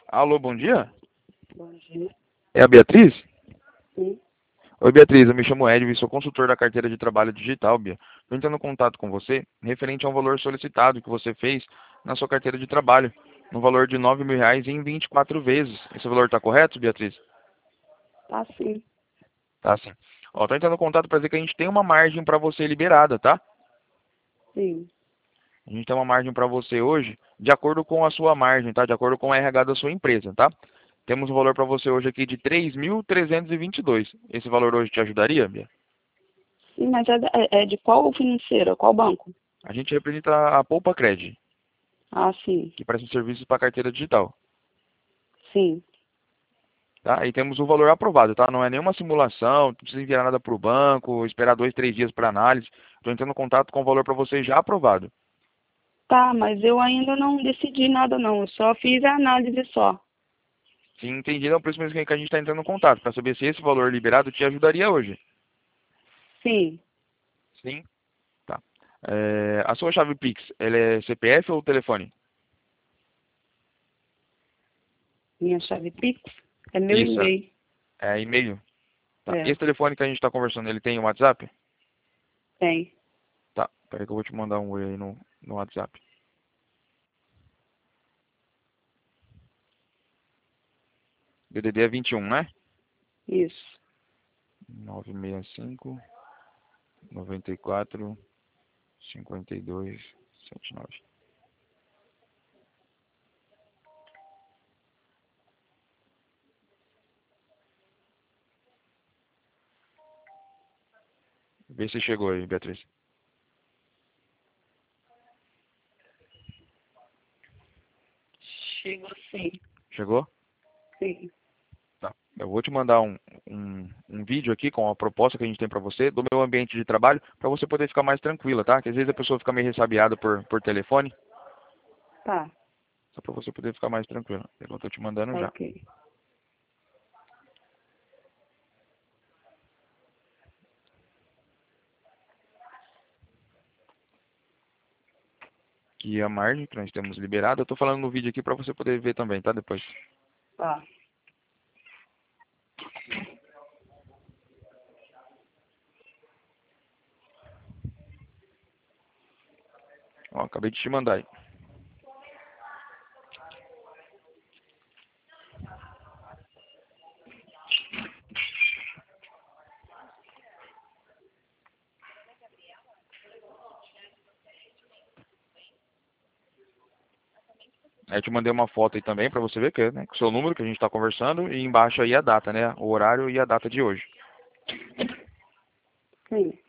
Alô, bom dia? Bom dia. É a Beatriz? Sim. Oi, Beatriz, eu me chamo Edwin, sou consultor da carteira de trabalho digital, Bia. Estou entrando em contato com você referente a um valor solicitado que você fez na sua carteira de trabalho, no valor de R$ 9.000 em 24 vezes. Esse valor está correto, Beatriz? Tá sim. Tá sim. Ó, estou entrando em contato para dizer que a gente tem uma margem para você liberada, tá? Sim. A gente tem uma margem para você hoje, de acordo com a sua margem, tá? De acordo com o RH da sua empresa, tá? Temos um valor para você hoje aqui de 3.322. Esse valor hoje te ajudaria, Bia? Sim, mas é de qual financeira? Qual banco? A gente representa a Poupa Cred, Ah, sim. que presta serviços para carteira digital, Sim. tá? E temos o valor aprovado, tá? Não é nenhuma simulação, não precisa enviar nada para o banco, esperar 2, 3 dias para análise. Estou entrando em contato com o valor para você já aprovado. Tá, mas eu ainda não decidi nada não. Eu só fiz a análise só. Sim, entendido, é por isso mesmo que a gente está entrando em contato, para saber se esse valor liberado te ajudaria hoje. Sim. Sim? Tá. A sua chave Pix, ela é CPF ou telefone? Minha chave Pix é meu Isso, e-mail. é e-mail. Tá. É, Esse telefone que a gente está conversando, ele tem um WhatsApp? tem. Tá, peraí que eu vou te mandar um oi aí no WhatsApp. DDD é 21, né? Isso. 965 94 52 79. Vê se chegou aí, Beatriz. Chegou sim. Chegou? Sim. Tá. Eu vou te mandar um vídeo aqui com a proposta que a gente tem para você, do meu ambiente de trabalho, para você poder ficar mais tranquila, tá? Que às vezes a pessoa fica meio ressabiada por telefone, Tá. só para você poder ficar mais tranquila. Eu estou te mandando Tá já. ok. Que a margem que nós temos liberada, eu estou falando no vídeo aqui para você poder ver também, tá? Depois. Tá. Ó, acabei de te mandar aí. Aí eu te mandei uma foto aí também para você ver que é, né, com o seu número que a gente está conversando e embaixo aí a data, né? O horário e a data de hoje. Sim.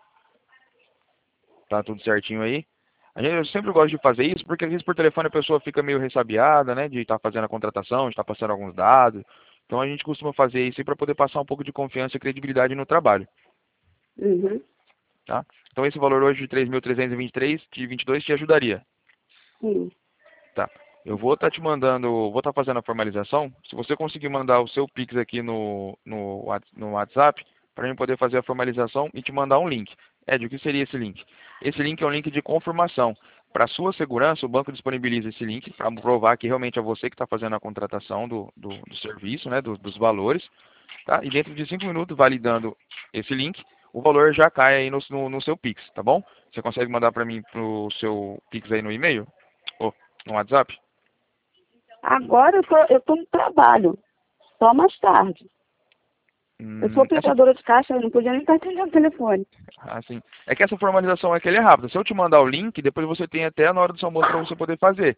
Tá tudo certinho aí? Eu sempre gosto de fazer isso porque às vezes por telefone a pessoa fica meio ressabiada, né? De estar fazendo a contratação, de estar passando alguns dados. Então a gente costuma fazer isso para poder passar um pouco de confiança e credibilidade no trabalho, Uhum. tá? Então esse valor hoje de 3.323 de 22 te ajudaria. Sim. Tá. Eu vou estar te mandando, vou estar fazendo a formalização. Se você conseguir mandar o seu Pix aqui no WhatsApp, para mim poder fazer a formalização e te mandar um link. Ed, o que seria esse link? Esse link é um link de confirmação. Para sua segurança, o banco disponibiliza esse link para provar que realmente é você que está fazendo a contratação do serviço, né, dos valores. Tá? E dentro de 5 minutos, validando esse link, o valor já cai aí no seu Pix, tá bom? Você consegue mandar para mim pro seu Pix aí no e-mail? Ou no WhatsApp? Agora eu tô no trabalho. Só mais tarde. Eu sou Essa, operadora de caixa, eu não podia nem estar atendendo o telefone. assim, é que essa formalização aqui ela é rápida. Se eu te mandar o link, depois você tem até na hora do seu almoço para você poder fazer.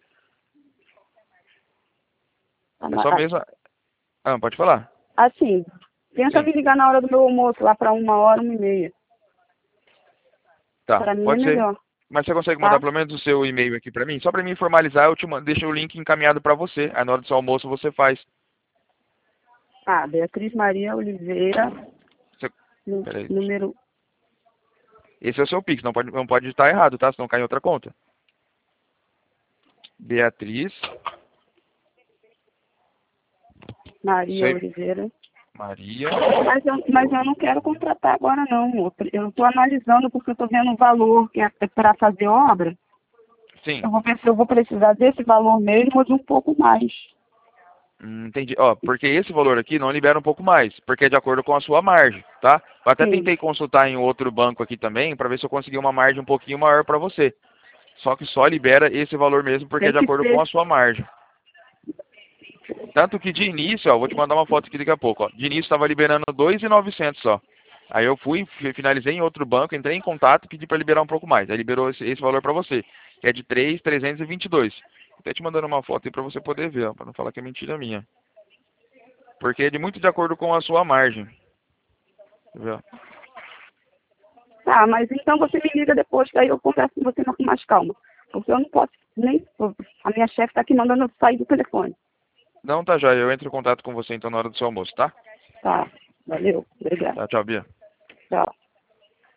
Tá, É só mesmo. Ah, pode falar? assim, tenta Sim. me ligar na hora do meu almoço, lá para 1h, 1h30. Tá, Para mim é pode ser. melhor, Mas você consegue mandar tá? pelo menos o seu e-mail aqui para mim? Só para mim formalizar, eu deixo o link encaminhado para você. Aí na hora do seu almoço você faz. Tá, Beatriz Maria Oliveira, Você... Peraí. número... Esse é o seu Pix, não pode estar errado, tá? Senão cai em outra conta. Beatriz. Maria Sei. Oliveira. Maria. Mas eu não quero contratar agora não. Eu estou analisando porque eu estou vendo o valor que é para fazer obra. Sim. Eu vou ver se eu vou precisar desse valor mesmo ou de um pouco mais. Entendi. Ó, porque esse valor aqui não libera um pouco mais, porque é de acordo com a sua margem, tá? Eu até Sim. tentei consultar em outro banco aqui também, para ver se eu consegui uma margem um pouquinho maior para você. Só que só libera esse valor mesmo, porque é Tem de que acordo com ser. a sua margem. Tanto que de início, ó, vou te mandar uma foto aqui daqui a pouco, ó. De início estava liberando 2.900 só. Aí eu finalizei em outro banco, entrei em contato e pedi para liberar um pouco mais. Aí liberou esse valor para você, que é de 3.322. Até te mandando uma foto aí para você poder ver, ó, para não falar que é mentira minha. Porque é muito de acordo com a sua margem. Viu? Tá, mas então você me liga depois, que aí eu converso com você com mais calma. Porque eu não posso nem. A minha chefe está aqui mandando eu sair do telefone. Não, tá joia. Eu entro em contato com você então na hora do seu almoço, tá? Tá, valeu, obrigada. Tá, tchau, Bia. Tchau.